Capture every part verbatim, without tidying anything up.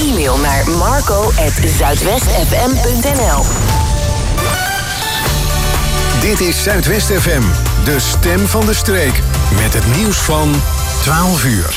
e-mail naar marco at zuidwest f m punt n l. Dit is Zuidwest F M, de stem van de streek. Met het nieuws van twaalf uur.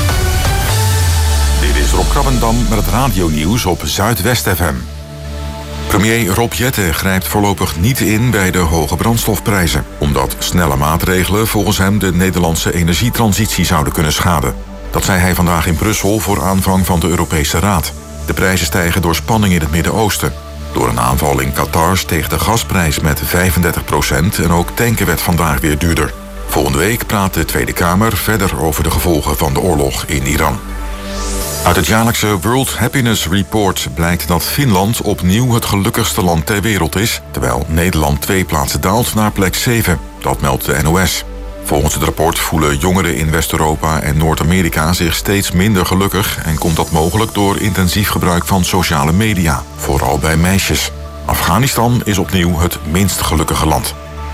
Dit is Rob Krabbendam met het radionieuws op Zuidwest F M. Premier Rob Jetten grijpt voorlopig niet in bij de hoge brandstofprijzen, omdat snelle maatregelen volgens hem de Nederlandse energietransitie zouden kunnen schaden. Dat zei hij vandaag in Brussel voor aanvang van de Europese Raad. De prijzen stijgen door spanning in het Midden-Oosten. Door een aanval in Qatar steeg de gasprijs met vijfendertig procent en ook tanken werd vandaag weer duurder. Volgende week praat de Tweede Kamer verder over de gevolgen van de oorlog in Iran. Uit het jaarlijkse World Happiness Report blijkt dat Finland opnieuw het gelukkigste land ter wereld is, terwijl Nederland twee plaatsen daalt naar plek zeven. Dat meldt de N O S. Volgens het rapport voelen jongeren in West-Europa en Noord-Amerika zich steeds minder gelukkig en komt dat mogelijk door intensief gebruik van sociale media, vooral bij meisjes. Afghanistan is opnieuw het minst gelukkige land.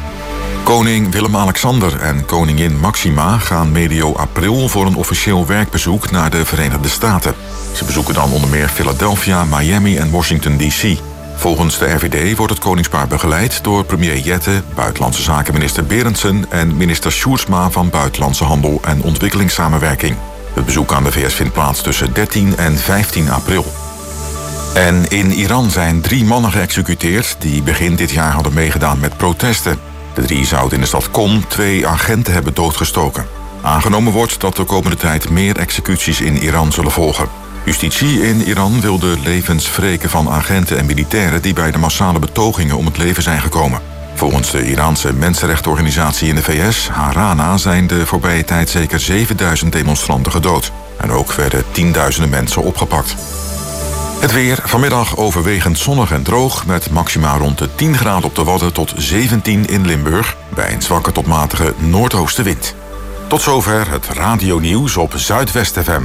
Koning Willem-Alexander en koningin Maxima gaan medio april voor een officieel werkbezoek naar de Verenigde Staten. Ze bezoeken dan onder meer Philadelphia, Miami en Washington D C. Volgens de R V D wordt het koningspaar begeleid door premier Jetten, Buitenlandse Zakenminister Berendsen en minister Sjoerdsma van Buitenlandse Handel en Ontwikkelingssamenwerking. Het bezoek aan de V S vindt plaats tussen dertien en vijftien april. En in Iran zijn drie mannen geëxecuteerd die begin dit jaar hadden meegedaan met protesten. De drie zouden in de stad Qom twee agenten hebben doodgestoken. Aangenomen wordt dat de komende tijd meer executies in Iran zullen volgen. Justitie in Iran wil de levens wreken van agenten en militairen die bij de massale betogingen om het leven zijn gekomen. Volgens de Iraanse mensenrechtenorganisatie in de V S, Harana, zijn de voorbije tijd zeker zevenduizend demonstranten gedood. En ook werden tienduizenden mensen opgepakt. Het weer, vanmiddag overwegend zonnig en droog, met maxima rond de tien graden op de Wadden tot zeventien in Limburg, bij een zwakke tot matige noordoostenwind. Tot zover het radionieuws op Zuidwest F M.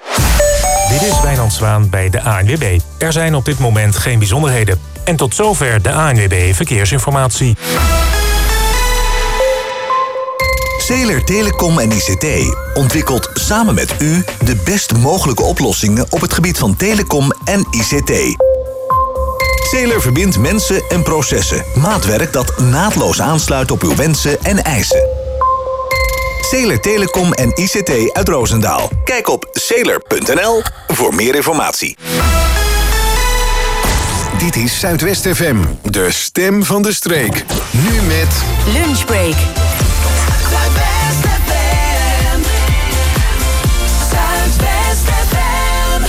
Dit is Wijnand Zwaan bij de A N W B. Er zijn op dit moment geen bijzonderheden. En tot zover de A N W B Verkeersinformatie. Zeeler Telecom en I C T ontwikkelt samen met u de best mogelijke oplossingen op het gebied van telecom en I C T. Zeeler verbindt mensen en processen. Maatwerk dat naadloos aansluit op uw wensen en eisen. Zeeler Telecom en I C T uit Roosendaal. Kijk op zeeler punt n l voor meer informatie. Dit is Zuidwest F M, de stem van de streek. Nu met Lunchbreak. Zuidwest F M. Zuidwest F M.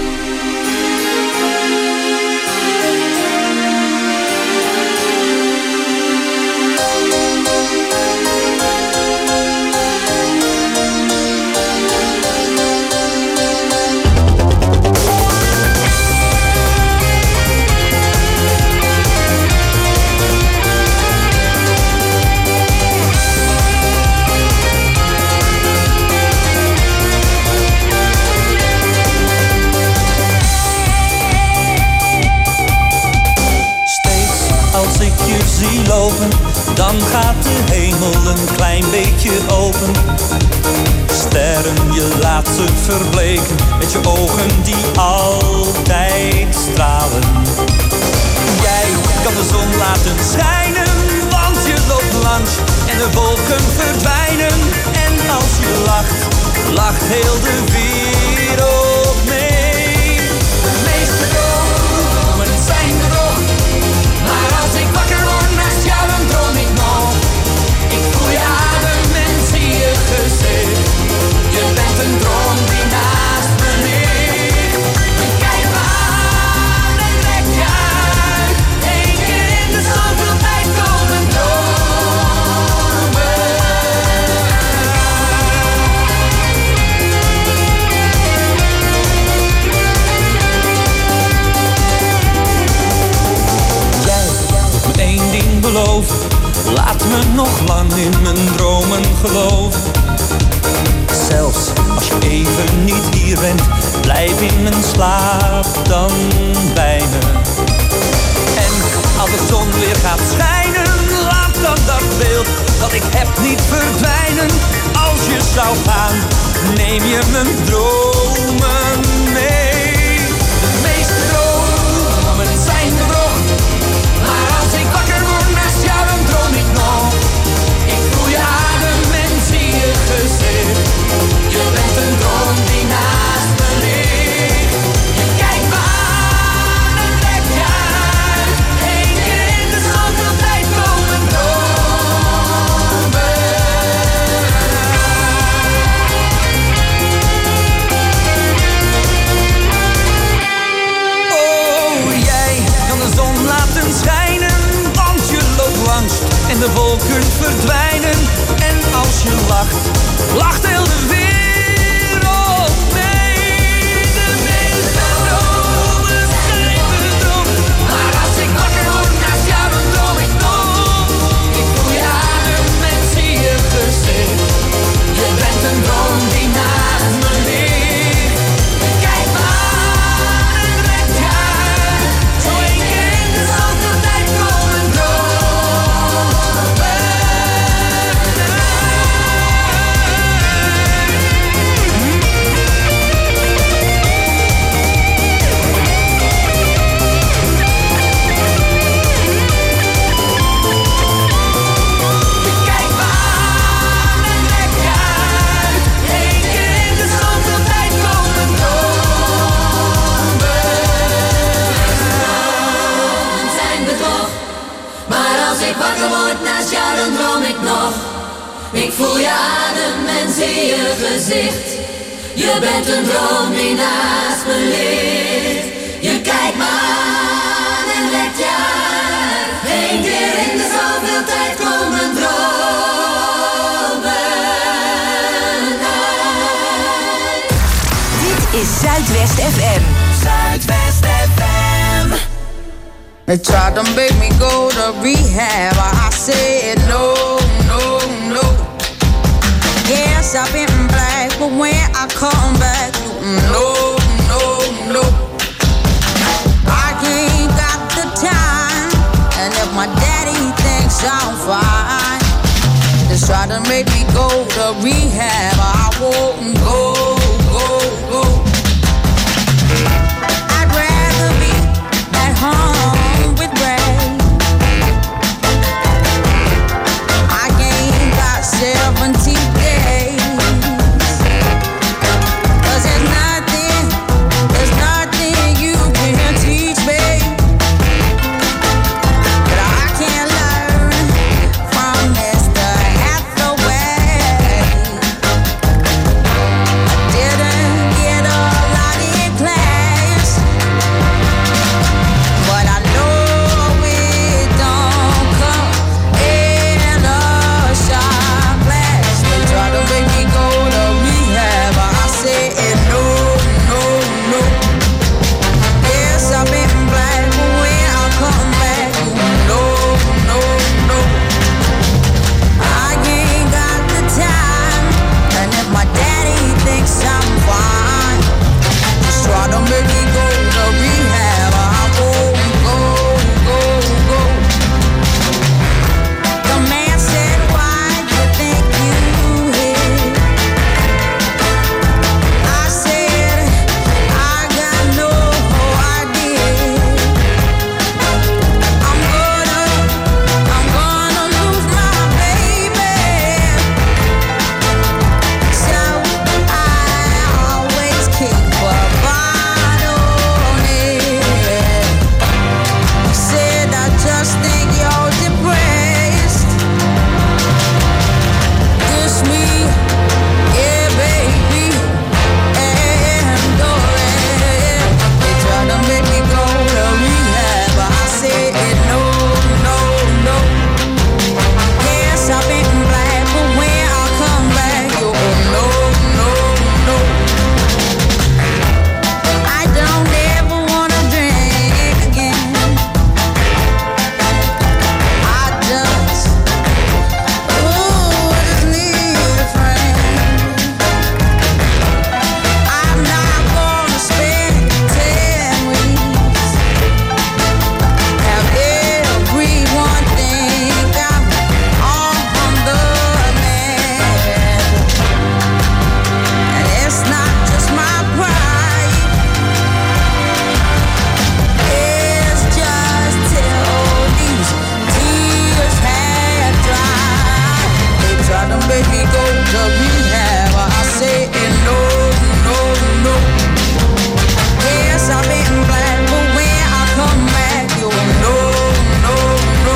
Als ik je zie lopen, dan gaat de hemel een klein beetje open. Sterren, je laat ze verbleken, met je ogen die altijd stralen. Jij kan de zon laten schijnen, want je loopt langs en de wolken verdwijnen. En als je lacht, lacht heel de wereld mee. De meeste dromen zijn bedrog. Maar als ik wakker word naast jou, dan droom ik nog. Ik voel je adem en zie je gezicht. Je bent een droom die naast me ligt. En kijk me aan en trek je uit. Eén keer in de zoveel tijd komen dromen. Eén ding beloven, laat me nog lang in mijn dromen geloven. Zelfs als je even niet hier bent, blijf in mijn slaap dan bij me. En als de zon weer gaat schijnen, laat dan dat beeld dat ik heb niet verdwijnen. Als je zou gaan, neem je mijn dromen mee. kunt verdwijnen. En als je lacht, lacht heel de wereld mee. De meeste dromen zijn bedrog, maar als ik wakker word naast jou, dan droom ik nog. Ik voel je adem en zie je gezicht. Je bent een droom die naast me ligt. Kijk me aan en trek je uit. Zo één keer in de zoveel tijd komen dromen uit. Kijk me aan en trek je uit. Eén keer in de zoveel tijd komen dromen. Zijn bedrog, maar als ik wakker word naast jou, dan droom ik nog. Ik voel je adem en zie je gezicht. Je bent een droom die naast me ligt. Je kijkt me aan en lekt je uit. Eén keer in de zoveel tijd komen dromen uit. Dit is Zuidwest F M. Zuidwest F M. They tried to make me go to rehab. I said no, no, no. Yes, I've been black, but when I come back, no, no, no. I ain't got the time, and if my daddy thinks I'm fine, they try to make me go to rehab. I won't go, go, go. I'd rather be at home with Ray. I ain't got seventy days. 'Cause there's nothing, there's nothing you can teach me that I can't learn from Mister Hathaway. I didn't get a lot in class, but I know it don't come in a shot glass. They try to make me go to rehab, I said no, no, no. Yes, I've been black, but when I come back, no, no, no. I ain't got the time, and if my daddy thinks I'm fine, just try to make me go to rehab. I won't go, go, go. The man said, why do you think you hit? I said, I got no idea. I'm gonna, I'm gonna lose my baby. So I always keep a bottle on it. He said, I just think you're depressed. It's me, yeah, baby, and oh, yeah. They try to make me go to rehab, but I said no, no, no. Yes, I've been black, but when I come back, you no, no, no. I don't ever wanna drink again. I just, ooh, I just need a friend. I'm not gonna spend ten weeks. Have everyone think I'm on the man. And it's not just my pride. It's just till these tears had dried. They try to make me go to rehab. I say no, no, no. Yes, I've been black, but when I come back, you no, no, no.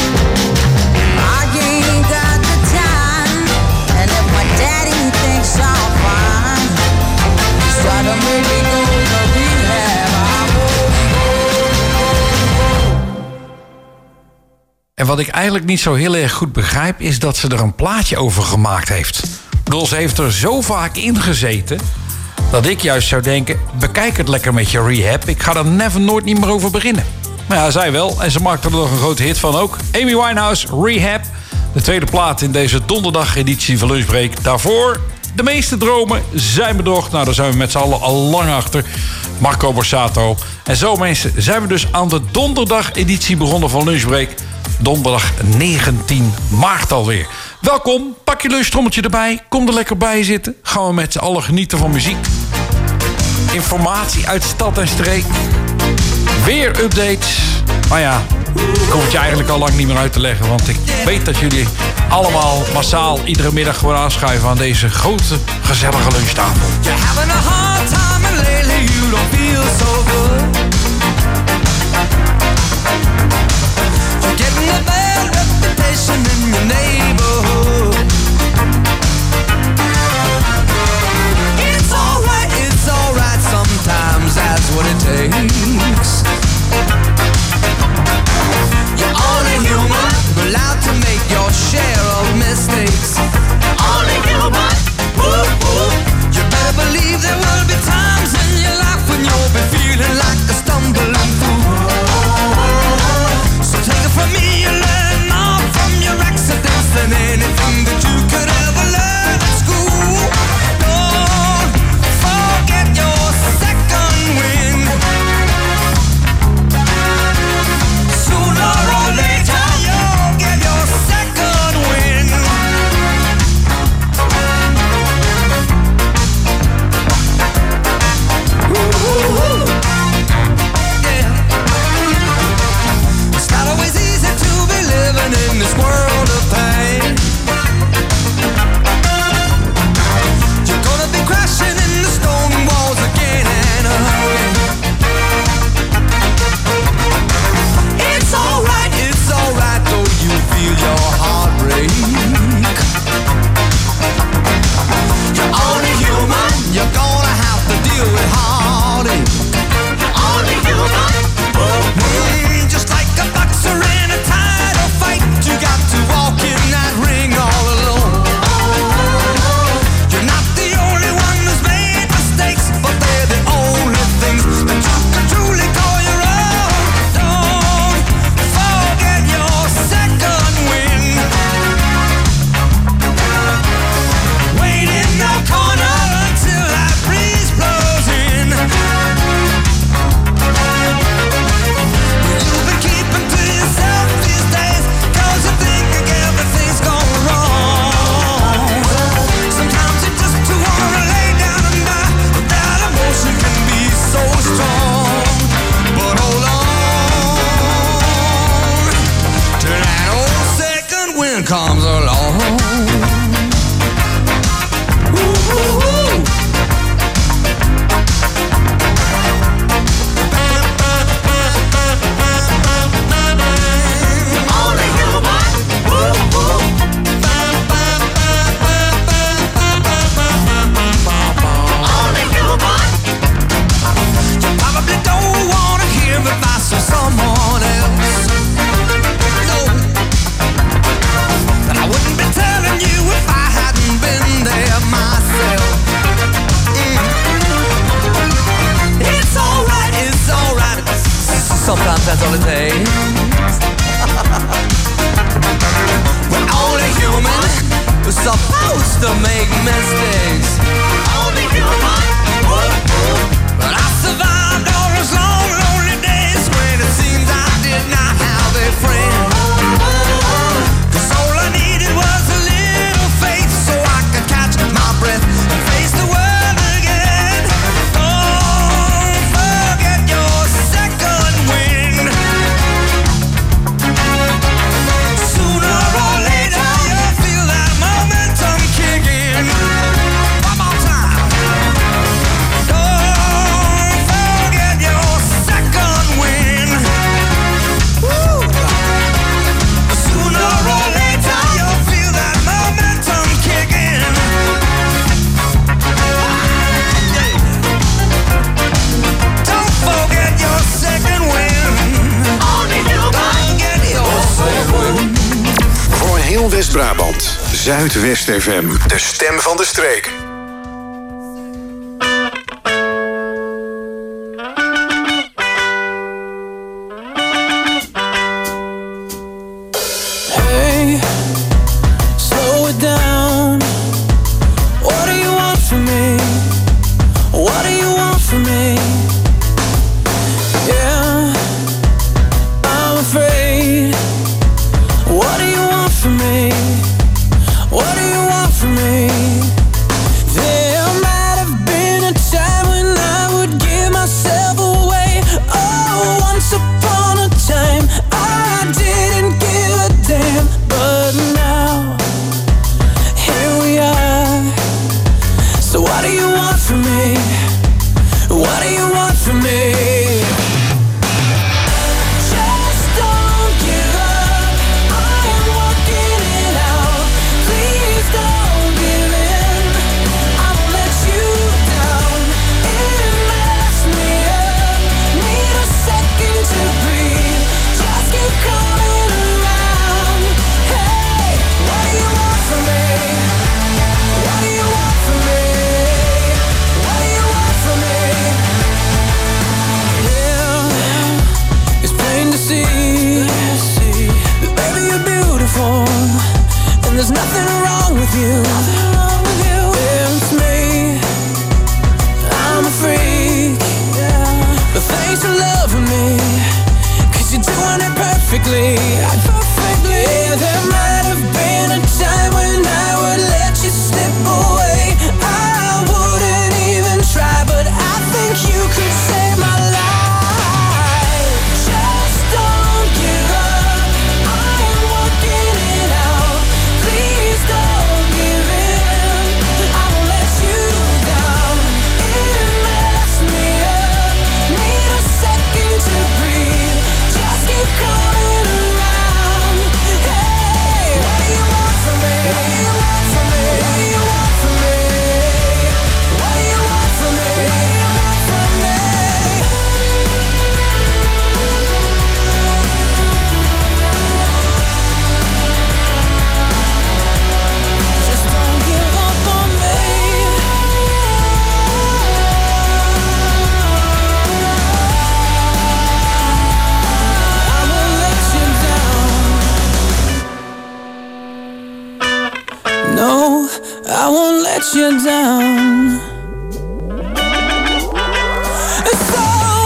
I ain't got the time, and if my daddy thinks I'm fine, just try to make me go to rehab. I won't go, go, go. En wat ik eigenlijk niet zo heel erg goed begrijp... is dat ze er een plaatje over gemaakt heeft. Ik bedoel, ze heeft er zo vaak in gezeten... dat ik juist zou denken... bekijk het lekker met je Rehab. Ik ga er never nooit niet meer over beginnen. Maar ja, zij wel. En ze maakte er nog een grote hit van ook. Amy Winehouse, Rehab. De tweede plaat in deze donderdag-editie van Lunchbreak. Daarvoor... de meeste dromen zijn bedrog. Nou, daar zijn we met z'n allen al lang achter. Marco Borsato. En zo mensen zijn we dus aan de donderdag-editie begonnen van Lunchbreak. Donderdag negentien maart alweer. Welkom, pak je lunchtrommeltje erbij. Kom er lekker bij zitten. Gaan we met z'n allen genieten van muziek. Informatie uit stad en streek. Weer updates. Maar ja, ik hoef het je eigenlijk al lang niet meer uit te leggen. Want ik weet dat jullie allemaal massaal iedere middag gewoon aanschuiven aan deze grote, gezellige lunchtafel. You're having a hard time and lately you don't feel so good. You're getting a bad reputation in your neighborhood. It's alright, it's alright, sometimes that's what it takes. You're only human, allowed to make your share of mistakes. Only human, woo woo. You better believe there will be times in your life when you'll be feeling like a stumbling fool. So take it from me, you learn more from your accidents than anything that you could ever learn at school. Don't forget your second wind. Sooner or later you'll get your second wind. Woo-hoo-hoo. Yeah. It's not always easy to be living in this world of pain. You're gonna be crashing in the stone walls again and again. It's alright, it's alright, though you feel your heart break. You're only human, you're gonna have to deal with heartache. You're only human, mm, just like a boxer in a title fight. You got to walk in that ring all alone. You're not the only one who's made mistakes, but they're the only things that you can truly call your own. Don't forget your second wind. Wait in the corner until that breeze blows in. You've been keeping to yourself these days, cause you think everything's gone wrong. Sometimes you just wanna lay down and die, but that emotion can be so strong. But hold on till that old second wind comes along. Woo-hoo-hoo. Only human, woo-hoo. Only human. You probably don't wanna hear advice from someone else. No, but I wouldn't be telling you van West-Brabant. Zuidwest F M. De stem van de streek. Hey, slow it down. What do you want from me? What do you want from me? Yeah, I'm afraid. What do you want from me? What do you want from me? There might have been a time when I would give myself away. Oh, once upon a time I didn't give a damn. But now, here we are. So what do you want from me? What do you want from me? There's nothing wrong with you. Nothing wrong with you. It's me. I'm a freak. Yeah. But thanks for loving me, 'cause you're doing it perfectly. Perfectly. Yeah, there might have been a time when I would let you slip away. I wouldn't even try, but I think you could save my life. Just don't give up. I am working it out. Please don't give in. I won't let you down. It messed me up. Need a second to breathe. Just keep coming around. Hey, what do you want from me? What do you want from me? What do you want from me? What do you want from me? What do you want from me? Just don't give up on me. I won't let you down. No, I won't let you down. So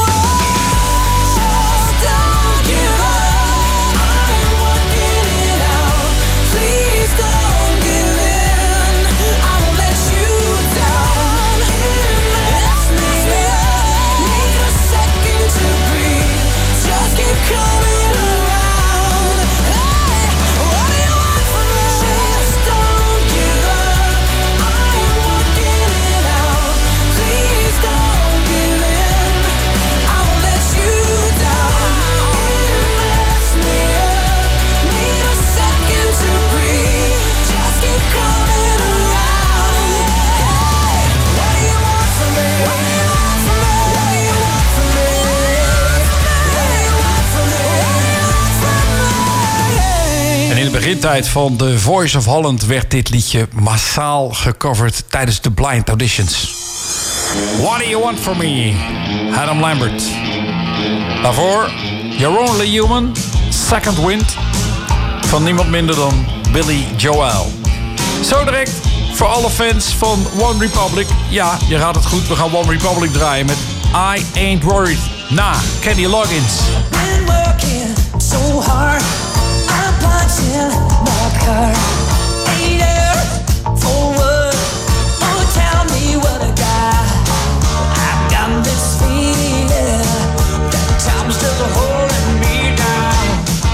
just don't give up. I'm working it out. Please don't give in. I won't let you down. It messed me up. Need a second to breathe. Just keep coming around. Hey, what do you want from me? Just don't give up. I'm working it out. Please don't give in. I won't let you down. It messed me up. Need a second to breathe. Just keep coming around. Hey, what do you want from me? What do you want from me? What do you want from me? What do you want from me? What do you want from me? En in de begintijd van The Voice of Holland werd dit liedje massaal gecoverd tijdens de blind auditions. What do you want from me? Adam Lambert. Daarvoor You're Only Human, Second Wind, van niemand minder dan Billy Joel. Zo direct voor alle fans van One Republic. Ja, je gaat het goed, we gaan One Republic draaien met I Ain't Worried. Na Kenny Loggins. Been working so hard. I'm punching my card. Ain't there for what? Oh, tell me what I got. I got this feeling that time's still holding me down.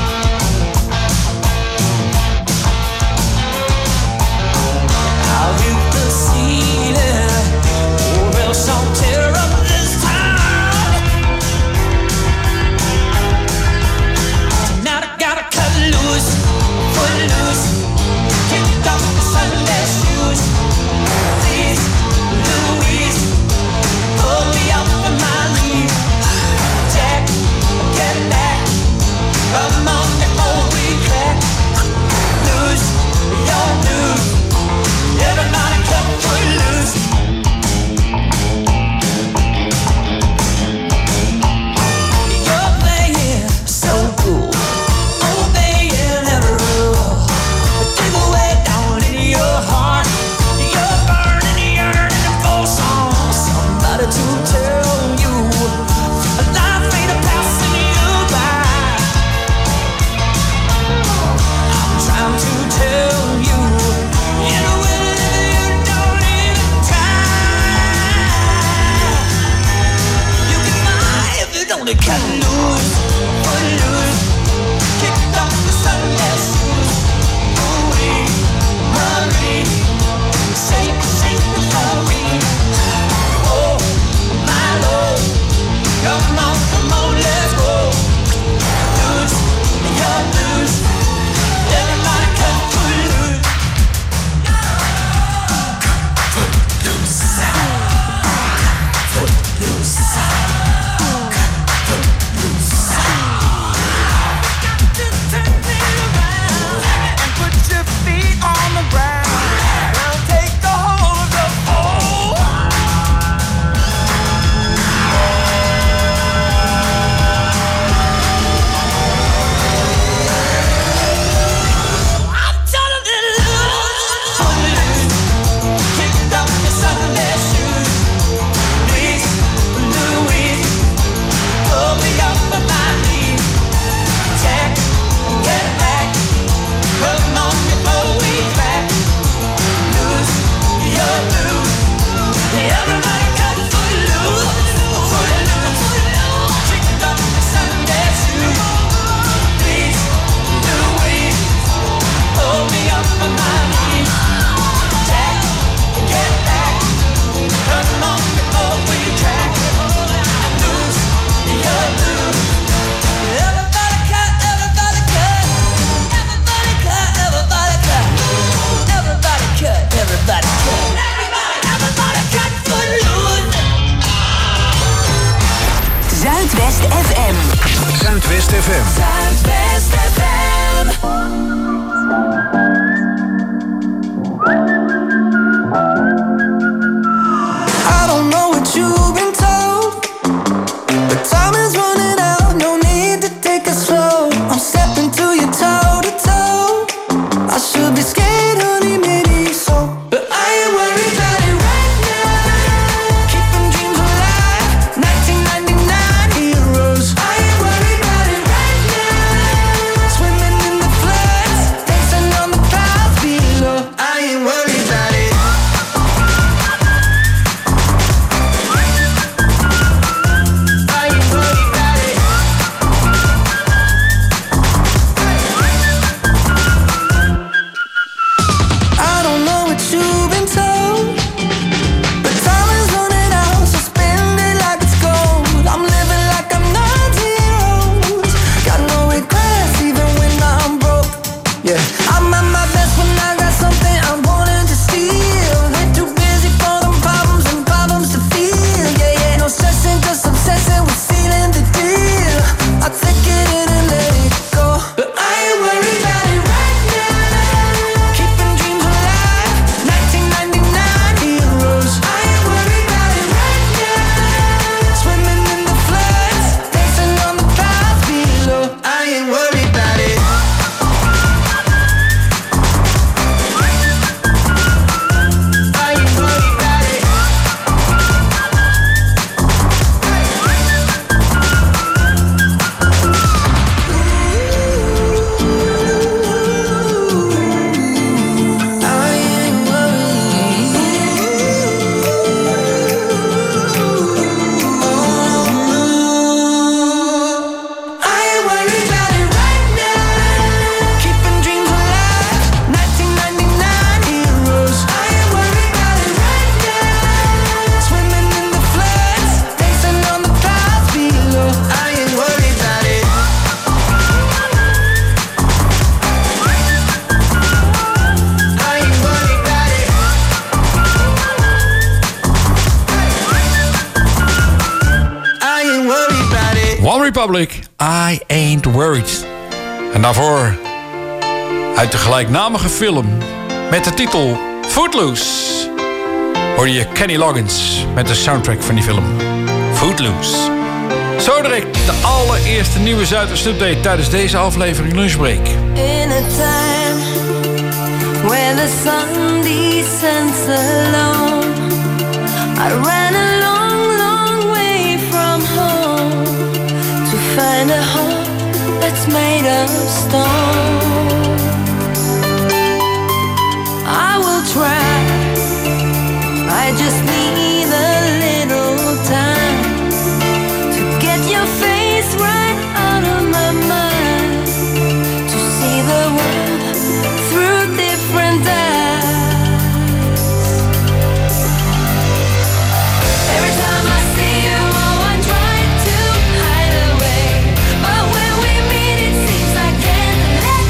I'll hit the ceiling, or else I'll tear up this town. Tonight I gotta cut loose. F M. Zuidwest F M. I don't know what you've been told, but time is running out, no need to take it slow. I'm stepping to you toe to toe. I should be scared, honey, maybe so, but I ain't worried about it right now. Keeping dreams alive, nineteen ninety-nine heroes. I ain't worried about it right now. Swimming in the floods, dancing on the clouds below. I ain't worried about it. I don't know what you've been told, but time is running out, so spend it like it's gold. I'm living like I'm not zeros. Got no regrets even when I'm broke. Yeah, I'm at my best when I got something I'm wanting to steal. They're too busy for them problems and problems to feel. Yeah, yeah, no stressing, just obsessing with sealing the deal. I take it in and let it go, but I ain't worried about it right now. Keeping dreams alive, nineteen ninety-nine heroes. I ain't worried about it right now. Swimming in the floods, dancing on the clouds below. I ain't worried about it. I ain't worried about it. I ain't worried. I ain't worried about it right now. Keeping dreams alive, nineteen ninety-nine heroes. I ain't worried about it right now. Swimming in the floods, dancing on the clouds below. I ain't worried about it. I ain't worried about it. I ain't worried about it. One Republic, I Ain't Worried. En daarvoor uit de gelijknamige film met de titel Footloose hoorde je Kenny Loggins met de soundtrack van die film Footloose. Zo direct de allereerste nieuwe Zuidwest update tijdens deze aflevering Lunchbreak. In a time where the sun descends alone, I ran a long, long way from home to find a heart that's made of stone. I will try, I just need a little time to get your face right out of my mind, to see the world through different eyes. Every time I see you, oh, I try to hide away, but when we meet, it seems I can't let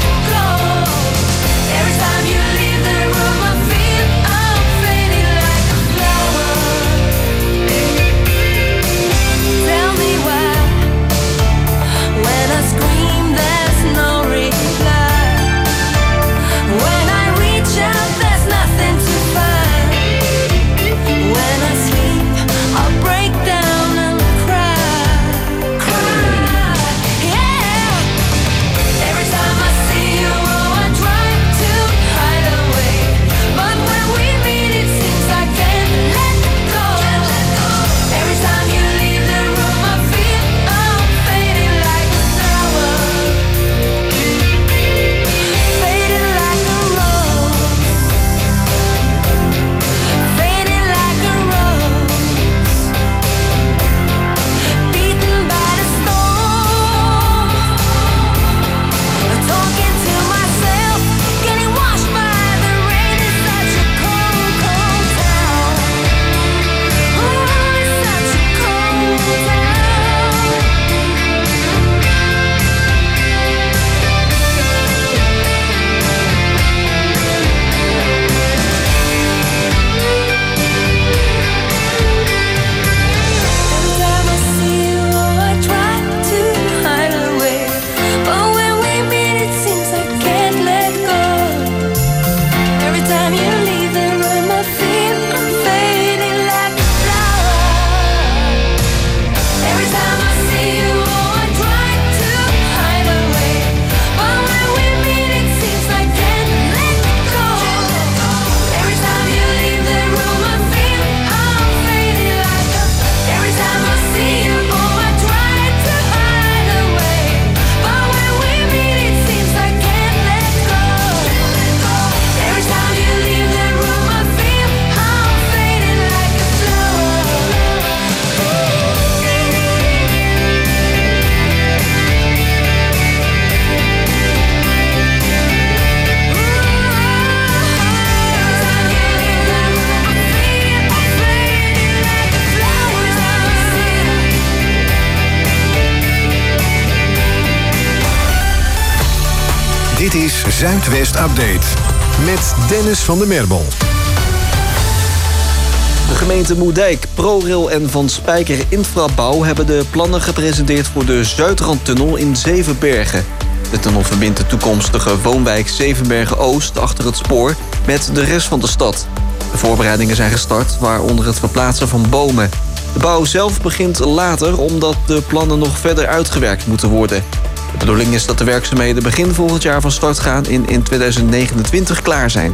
Zuidwest Update. Met Dennis van der Merbel. De gemeente Moerdijk, ProRail en Van Spijker Infrabouw hebben de plannen gepresenteerd voor de Zuidrandtunnel in Zevenbergen. De tunnel verbindt de toekomstige woonwijk Zevenbergen-Oost achter het spoor met de rest van de stad. De voorbereidingen zijn gestart, waaronder het verplaatsen van bomen. De bouw zelf begint later omdat de plannen nog verder uitgewerkt moeten worden. De bedoeling is dat de werkzaamheden begin volgend jaar van start gaan en in tweeduizend negenentwintig klaar zijn.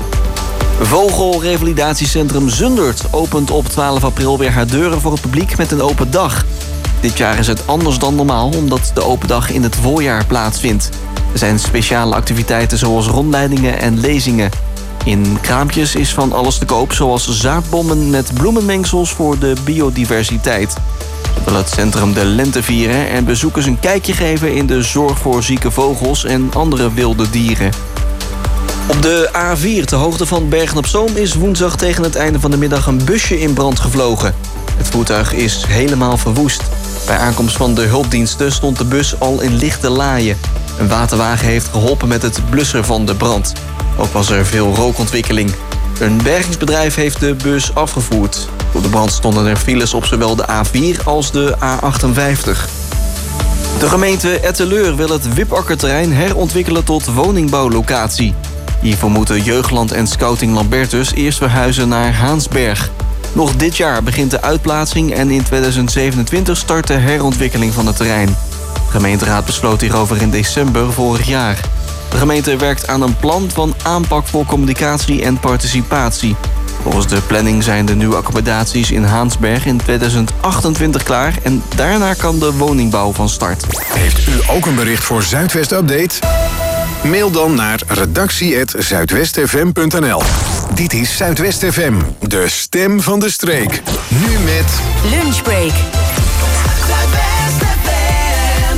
Vogelrevalidatiecentrum Zundert opent op twaalf april weer haar deuren voor het publiek met een open dag. Dit jaar is het anders dan normaal omdat de open dag in het voorjaar plaatsvindt. Er zijn speciale activiteiten zoals rondleidingen en lezingen. In kraampjes is van alles te koop, zoals zaadbommen met bloemenmengsels voor de biodiversiteit. Zo wil het centrum de lente vieren en bezoekers een kijkje geven in de zorg voor zieke vogels en andere wilde dieren. Op de A vier, ter hoogte van Bergen-op-Zoom, is woensdag tegen het einde van de middag een busje in brand gevlogen. Het voertuig is helemaal verwoest. Bij aankomst van de hulpdiensten stond de bus al in lichte laaien. Een waterwagen heeft geholpen met het blussen van de brand. Ook was er veel rookontwikkeling. Een bergingsbedrijf heeft de bus afgevoerd. Door de brand stonden er files op zowel de A vier als de A achtenvijftig. De gemeente Etteleur wil het Wipakkerterrein herontwikkelen tot woningbouwlocatie. Hiervoor moeten Jeugdland en Scouting Lambertus eerst verhuizen naar Haansberg. Nog dit jaar begint de uitplaatsing en in tweeduizend zevenentwintig start de herontwikkeling van het terrein. De gemeenteraad besloot hierover in december vorig jaar. De gemeente werkt aan een plan van aanpak voor communicatie en participatie. Volgens de planning zijn de nieuwe accommodaties in Haansberg in tweeduizend achtentwintig klaar en daarna kan de woningbouw van start. Heeft u ook een bericht voor Zuidwest Update? Mail dan naar redactie apenstaartje zuidwestfm punt n l. Dit is Zuidwest F M, de stem van de streek. Nu met Lunchbreak. Zuidwest F M.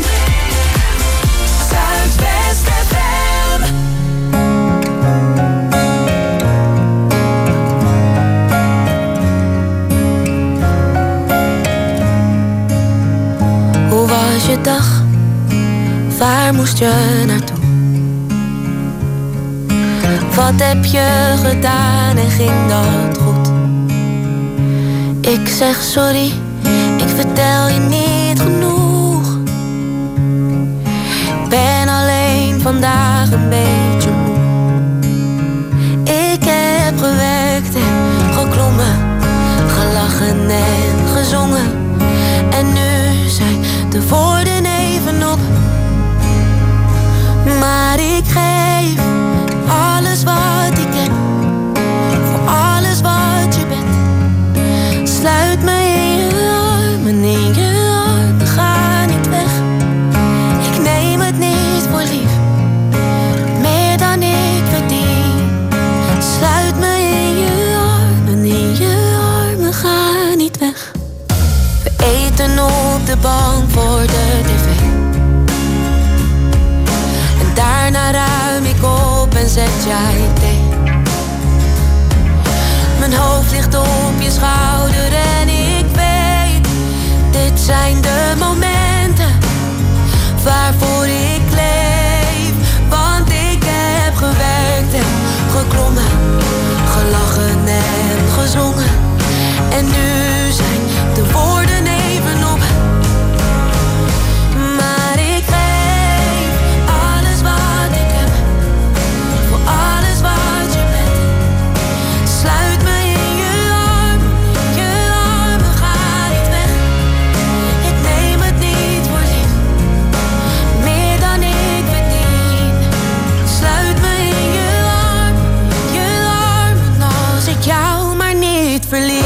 Zuidwest F M. Hoe was je dag? Waar moest je naartoe? Wat heb je gedaan en ging dat goed? Ik zeg sorry, ik vertel je niet genoeg. Ik ben alleen vandaag een beetje moe. Ik heb gewerkt en geklommen, gelachen en gezongen. En nu zijn de woorden even op. Maar ik geef alles wat ik heb, voor alles wat je bent. Sluit me in je armen, in je armen, ga niet weg. Ik neem het niet voor lief, meer dan ik verdien. Sluit me in je armen, in je armen, ga niet weg. We eten op de bank voor de tv. Daarna ruim ik op en zet jij thee. Mijn hoofd ligt op je schouder en ik weet, dit zijn de momenten waarvoor ik leef. Want ik heb gewerkt en geklommen, gelachen en gezongen. En nu zijn de woorden even op. Maar ik geef alles wat ik heb, voor alles wat je bent. Sluit me in je armen, je armen, ga niet weg. Ik neem het niet voor lief, meer dan ik verdien. Sluit me in je armen, je armen, als ik jou maar niet verlies.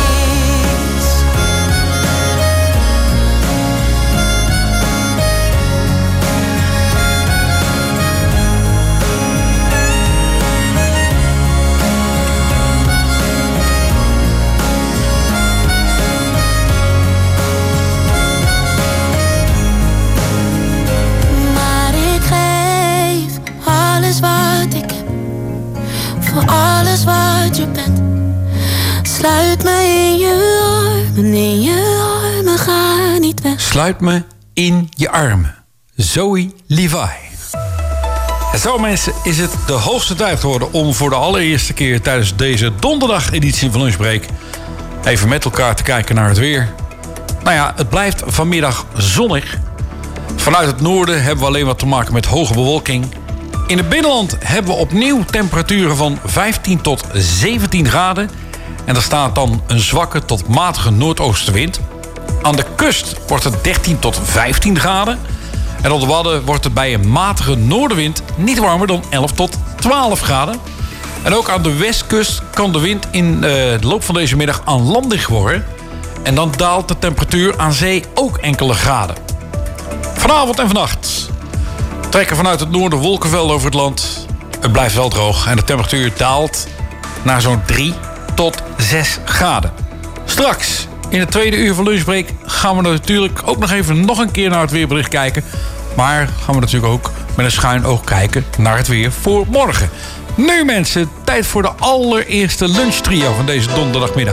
Alles wat je bent. Sluit me in je armen, in je armen, ga niet weg. Sluit me in je armen. Zoe Levi. En zo mensen, is het de hoogste tijd geworden om voor de allereerste keer tijdens deze donderdag-editie van Lunchbreak even met elkaar te kijken naar het weer. Nou ja, het blijft vanmiddag zonnig. Vanuit het noorden hebben we alleen wat te maken met hoge bewolking. In het binnenland hebben we opnieuw temperaturen van vijftien tot zeventien graden. En er staat dan een zwakke tot matige noordoostenwind. Aan de kust wordt het dertien tot vijftien graden. En op de Wadden wordt het bij een matige noordenwind niet warmer dan elf tot twaalf graden. En ook aan de westkust kan de wind in uh, de loop van deze middag aanlandig worden. En dan daalt de temperatuur aan zee ook enkele graden. Vanavond en vannacht trekken vanuit het noorden wolkenvelden over het land. Het blijft wel droog en de temperatuur daalt naar zo'n drie tot zes graden. Straks in het tweede uur van Lunchbreak gaan we natuurlijk ook nog even nog een keer naar het weerbericht kijken. Maar gaan we natuurlijk ook met een schuin oog kijken naar het weer voor morgen. Nu mensen, tijd voor de allereerste lunchtrio van deze donderdagmiddag.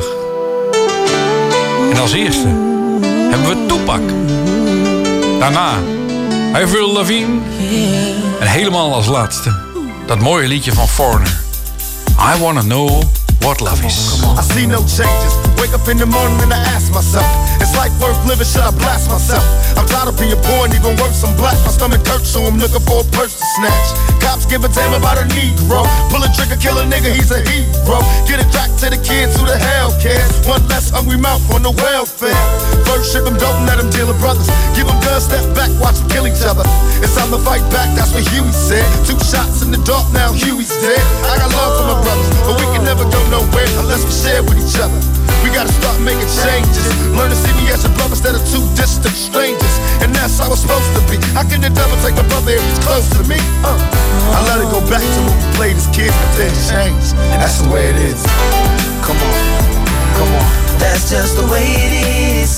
En als eerste hebben we Tupac. Daarna Avril Lavigne. En helemaal als laatste dat mooie liedje van Foreigner. I Wanna Know What Love Is. I see no changes. Wake up in the morning and I ask myself, is life worth living? Should I blast myself? I'm tired of being poor and even worse, I'm black. My stomach hurts, so I'm looking for a purse to snatch. Cops give a damn about a Negro. Pull a trigger, kill a nigga, he's a hero. Get it back to the kids who the hell cares. One less hungry mouth on the welfare. First ship them, don't let them deal with brothers. Give them guns, step back, watch them kill each other. It's time to fight back, that's what Huey said. Two shots in the dark, now Huey's dead. I got love for my brothers, but we can never go nowhere unless we share with each other. We gotta start making changes. Learn to see me as a brother instead of two distant strangers. And that's how it's supposed to be. How can the devil take my brother if he's close to me? Uh. I let it go back to when we played as kids, but then changed. And that's the way it is. Come on, come on. That's just the way it is.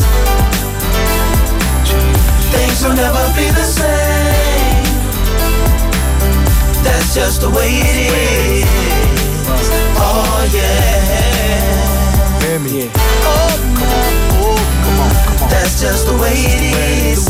Things will never be the same. That's just the way it is. Oh yeah. Hear me. Yeah. Oh, come on, oh, come on, come on. That's just the way it is.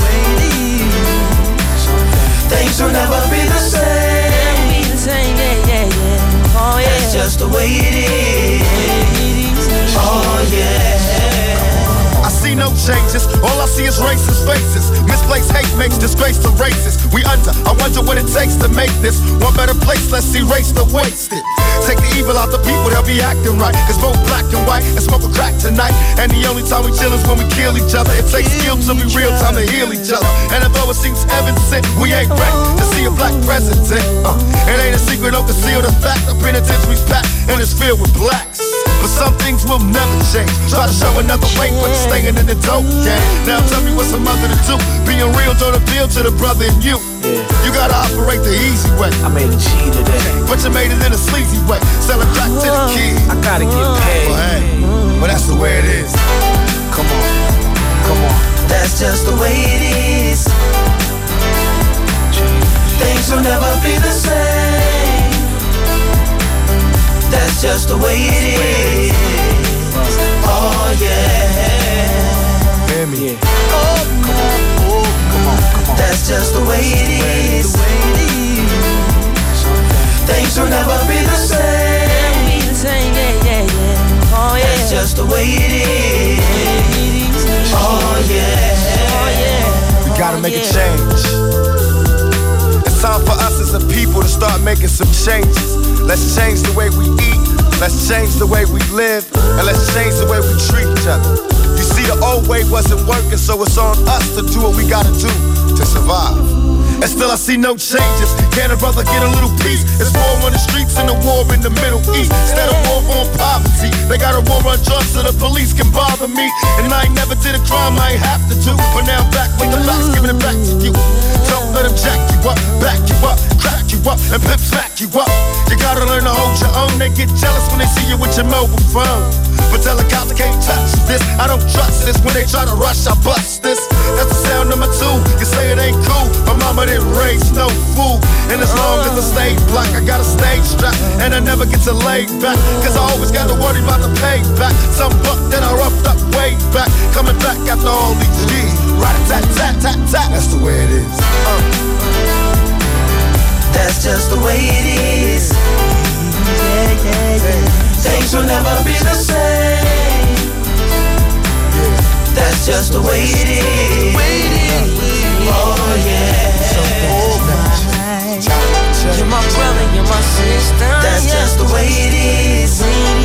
Things will never be the same. Be the same, yeah, yeah, yeah. Oh yeah. That's just the way it is. Oh yeah. I see no changes, all I see is racist faces. Misplaced hate makes disgrace to races. We under, I wonder what it takes to make this one better place. Let's erase the wasted. Take the evil out the people, they'll be acting right. Cause both black and white and smoke a crack tonight. And the only time we chill is when we kill each other. It takes skill to be real time to heal each other. And although it seems heaven sent, we ain't ready to see a black president. uh, It ain't a secret, don't conceal the fact. The penitentiary's packed and it's filled with blacks. But some things will never change. Try to show another way, but you're staying in the dope game. Now tell me what's a mother to do. Being real don't appeal to the brother in you. Yeah. You gotta operate the easy way. I made a G today, but you made it in a sleazy way. Sell it back to the kids. I gotta get paid. Well, hey, well that's the way it is. Come on, come on. That's just the way it is. Things will never be the same. That's just the way it is. Oh yeah. Hear me. Yeah. Oh, come on, oh, come on, come on. That's just the way it is. Things will never be the same. Be the same, yeah, yeah, yeah. Oh yeah. That's just the way it is. Oh yeah. Oh yeah. We gotta make a change. It's time for us as a people to start making some changes. Let's change the way we eat. Let's change the way we live. And let's change the way we treat each other. You see, the old way wasn't working, so it's on us to do what we gotta do to survive. And still I see no changes. Can a brother get a little peace? It's war on the streets and a war in the Middle East. Instead of war on poverty, they got a war on drugs so the police can bother me. And I ain't never did a crime I ain't have to do. But now I'm back with the facts, giving it back to you. Don't let them jack you up, back you up, crack you up, and pimp smack you up. You gotta learn to hold your own. They get jealous when they see you with your mobile phone. But tell the cops I can't touch this. I don't trust this. When they try to rush, I bust this. That's the sound number two. You say it ain't cool. My mama didn't raise no fool. And as long as I stay black, I got a stage strap. And I never get to lay back. Cause I always got to worry about the payback. Some buck that I roughed up way back. Coming back after all these years. Right, tat, tat, tat, tat. That's the way it is. Uh. That's just the way it is. Yeah, yeah, yeah. Things will never be the same. That's just the way it is. Oh yeah. You're my brother, you're my sister. That's yeah. just the way it is.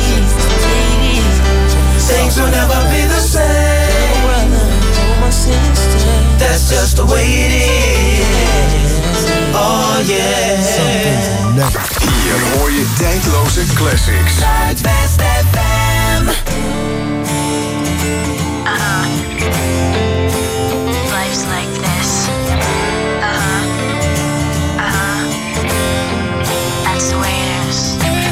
Things will never be the same. Brother, you're my sister. That's just the way it is. Oh yeah. Hier hoor je tijdloze classics. Zuidwest F M. Uh-huh. Life's like this. Uh-huh. Uh-huh. That's the way it is.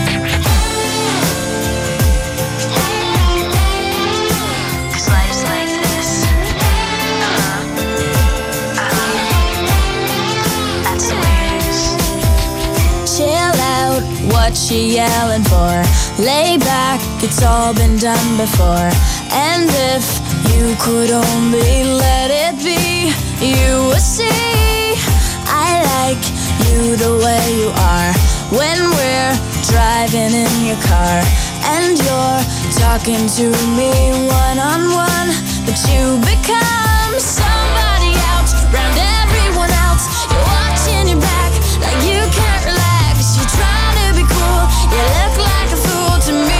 Cause life's like this. Uh-huh. Uh-huh. That's the way it is. Chill out, what you yelling for? Lay back, it's all been done before. And if you could only let it be, you would see I like you the way you are. When we're driving in your car and you're talking to me one-on-one, but you become somebody else round everyone else. You're watching your back like you can't relax. You're trying to be cool, you look like a fool to me.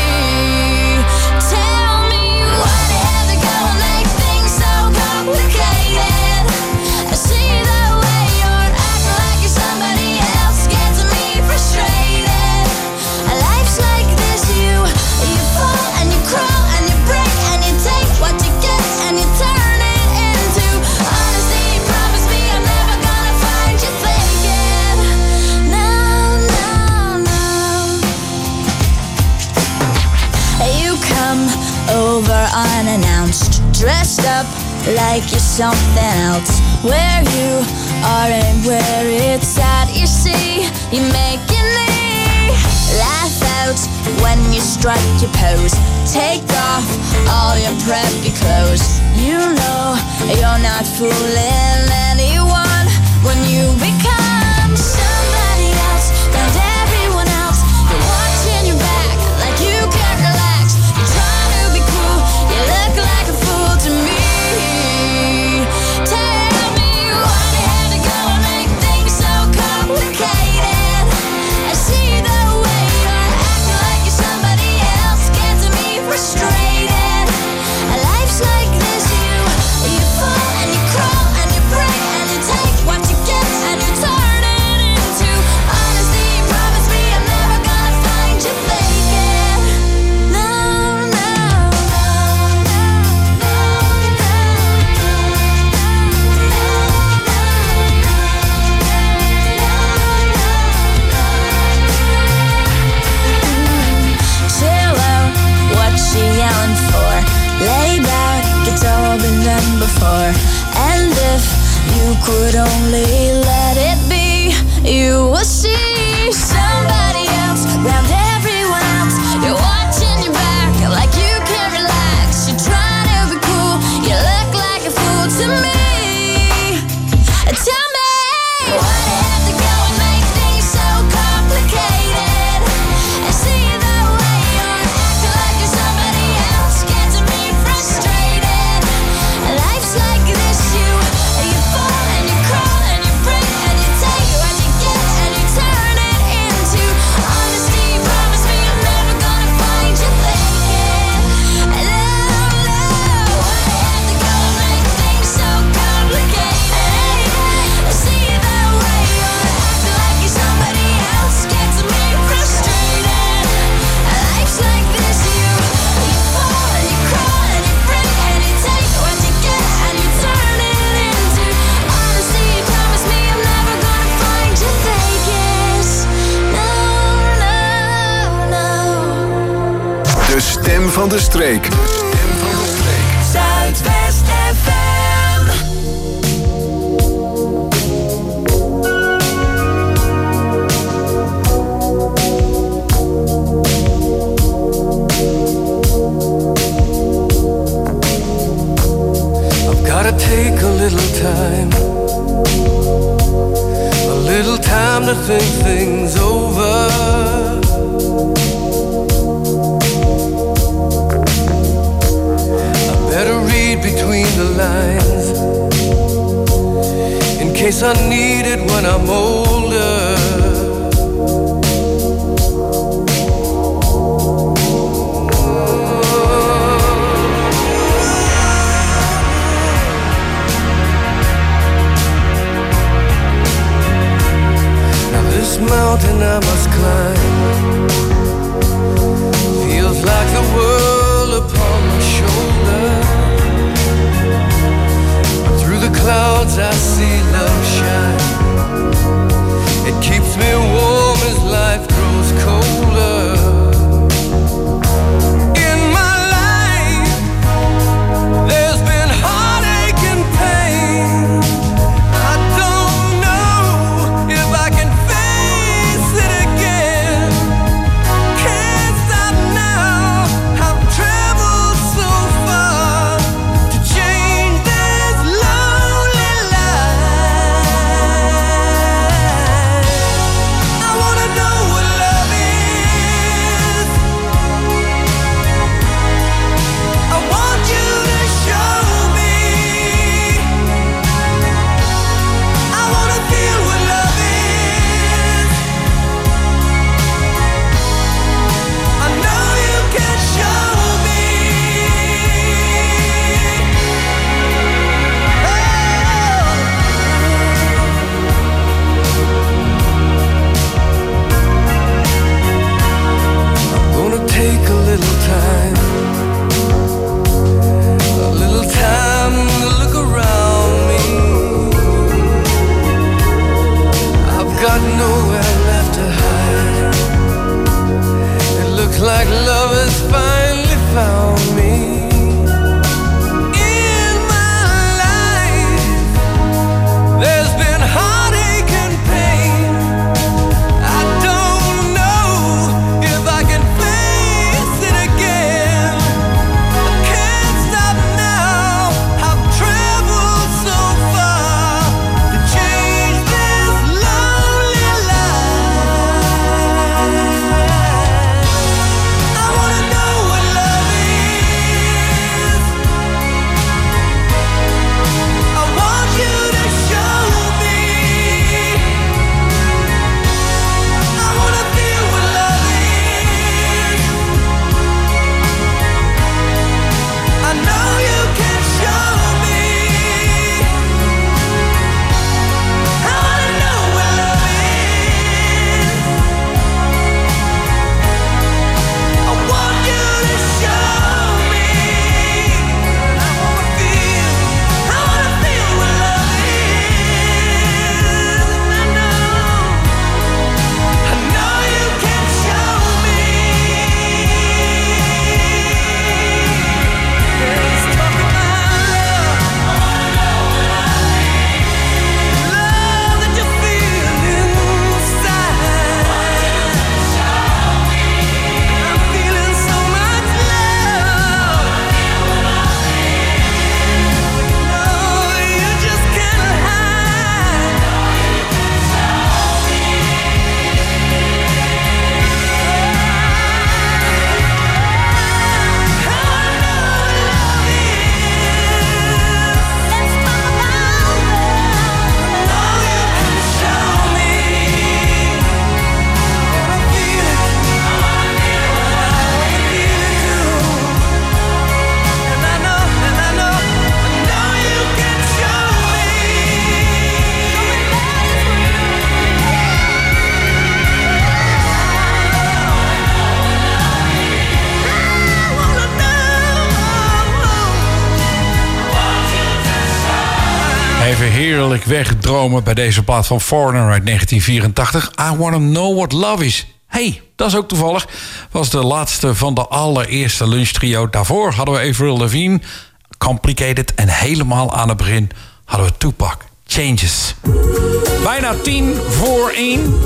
Unannounced, dressed up like you're something else. Where you are and where it's at, you see, you're making me laugh out when you strike your pose. Take off all your preppy clothes. You know you're not fooling anyone when you become somebody else and everyone else. You're watching your back like you can't relax. You're trying to be cool, you look like a fool to me. Tell me why you had to go and make things so complicated. I see the way you're acting like you're somebody else, getting me frustrated. Life's like this, you you fall and you crawl and you break and you take what you get and you turn it into honesty. Promise me I'm never gonna find you faking. No, no, chill out, what you yelling for? Lay back, it's all been done before. And if you could only let it be, you will see somebody else round everyone else. You're watching your back like you can't relax. You're trying to be cool, you look like a fool to me. Tell me why you have to go and make things so complicated. I see the way you're acting like you're somebody else, getting me frustrated. Life's like this, you you fall and you crawl and you break and you take what you get and you turn it into honesty. Promise me I'm never gonna find you faking. No, no, why you have to go and make things so complicated? I see the way you're acting like you're somebody else, getting me frustrated. Life's like this, you you fall and you crawl and you break and you take what you get and you turn it into honesty. Promise me I'm never gonna find you faking. No, no, no. De stem van de streek. Stem van de streek. Zuidwest F M. I've gotta take a little time, a little time place I needed when I'm older. This mountain I must climb feels like the world upon my shoulder. Through the clouds I see love shine. It keeps me warm as life grows colder. In my life there's been heartache and pain. I don't know if I can like love has finally found me. In my life there's been heartache and pain. I don't know if I can face it again. I can't stop now. I've traveled so far to change this lonely life. Even heerlijk wegdromen bij deze plaat van Foreigner uit negentien vierentachtig. I Wanna Know What Love Is. Hey, dat is ook toevallig. Was de laatste van de allereerste lunchtrio. Daarvoor hadden we Avril Lavigne, Complicated. En helemaal aan het begin hadden we Tupac, Changes. Bijna tien voor één.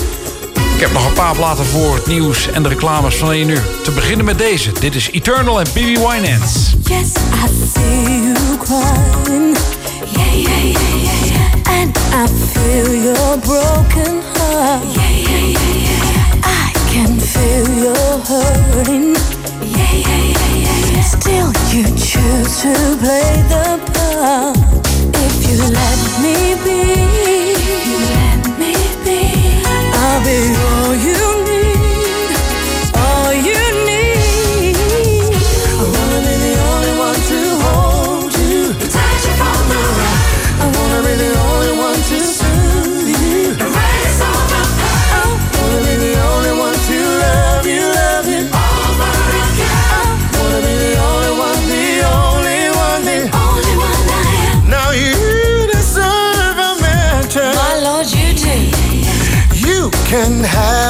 Ik heb nog een paar platen voor het nieuws en de reclames van één uur. Te beginnen met deze. Dit is Eternal en B B Winans. Yes, I see you crying. Yeah, yeah, yeah, yeah, yeah. And I feel your broken heart. Yeah, yeah, yeah, yeah, yeah. I can feel your hurting. Yeah, yeah, yeah, yeah, yeah. Still you choose to play the part. If you let me be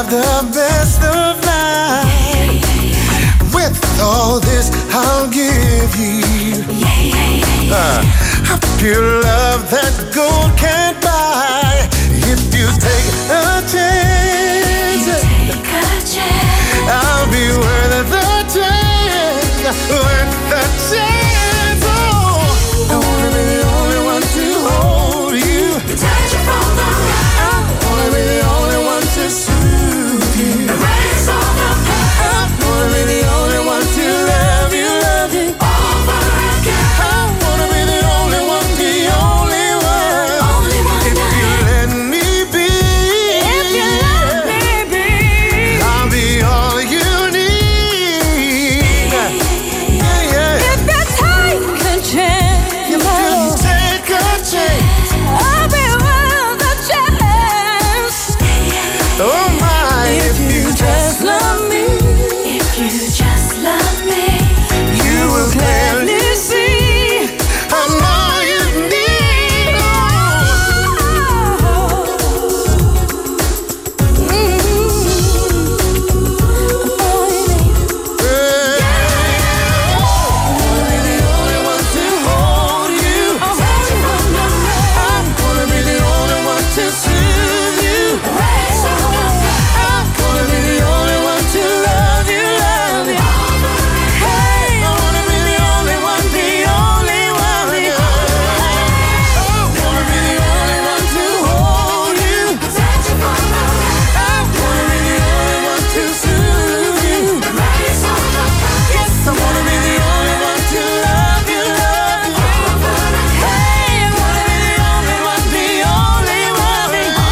the best of life. With all this I'll give you uh, a pure love that gold can't buy. If you take a chance, I'll be worth the chance, worth the chance. Oh, I wanna be the only one to hold you, touch you from the right. I wanna be the only one to soothe you, erase all the pain. I wanna be the only one to love you, love you over again. I wanna be the only one, the only one, only one. If you let me be, if you let me be, I'll be all you need. Yeah, yeah. If you take a chance, if you take a chance, I'll be worth a chance. Oh my, if you just love me, if you just love me, you will clearly see I'm all you need. Oh, mm-hmm. All you need. Yeah. I wanna be the only one to hold you, touch you from the right. I'm gonna be the only one to soothe you, erase all the pain. I'm gonna be the only one to love you, love you. Hey, I wanna be the only one, the only one. I wanna be the only one to hold you, touch you from the right. I wanna be the only one to soothe you, erase all the pain. Yes, I wanna be the only one to love you, love you. Hey, I wanna be the only one, the only one.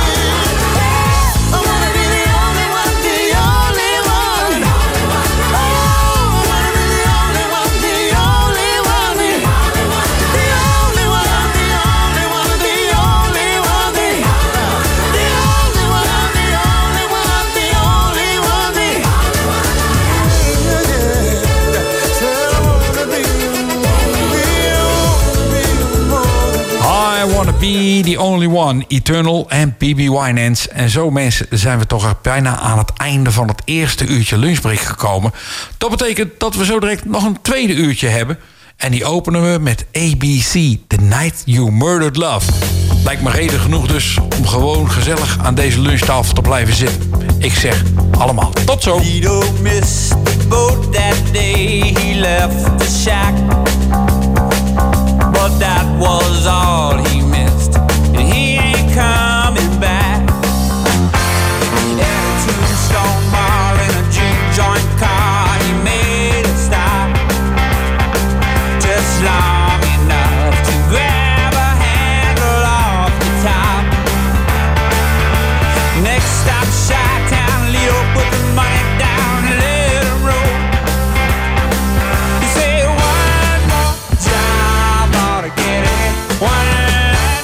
I wanna be the only one, the only one. Oh, I wanna be the only one, the only one. The only one, the only one, the only one. The only one, the only one, the only one. I wanna be the only one, Eternal en B B Winans. En zo, mensen, zijn we toch bijna aan het einde van het eerste uurtje lunchbreak gekomen. Dat betekent dat we zo direct nog een tweede uurtje hebben. En die openen we met A B C, The Night You Murdered Love. Lijkt me reden genoeg dus om gewoon gezellig aan deze lunchtafel te blijven zitten. Ik zeg allemaal tot zo. Vito missed the boat that day. He left the shack, but that was all he missed, and he ain't coming back. At a Tombstone bar in a juke joint car, he made a stop, just long enough to grab a handle off the top. Next stop, Chi-Town, Leo put the money down and let it roll. He said one more time, ought to get it, one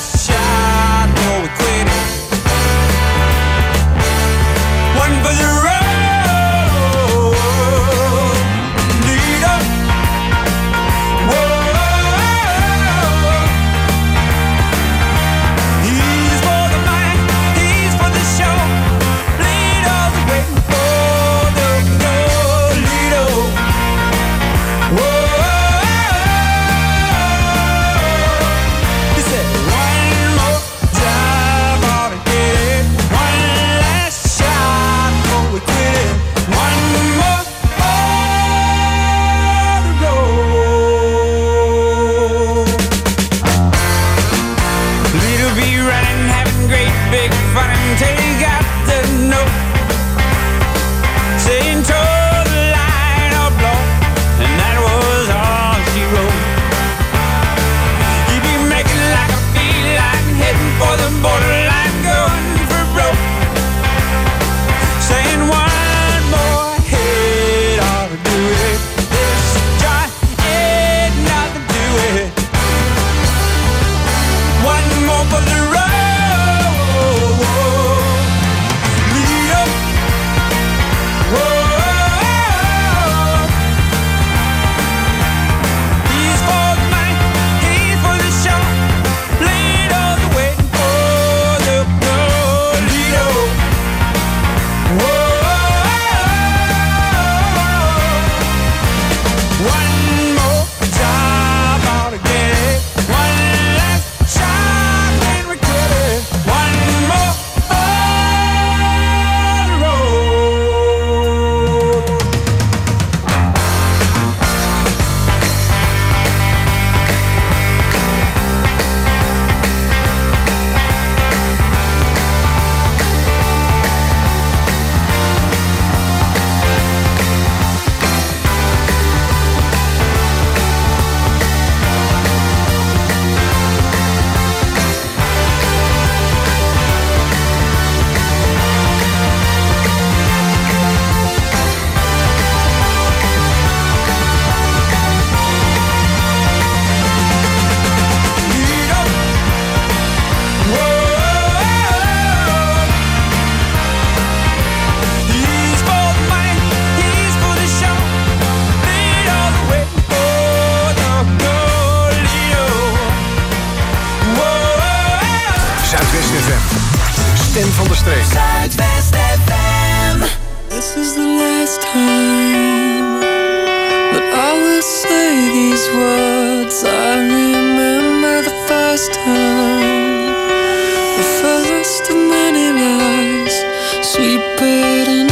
streek. Zuidwest F M. This is the last time that I will say these words. I remember the first time, the first of many lies, sweet bitterness.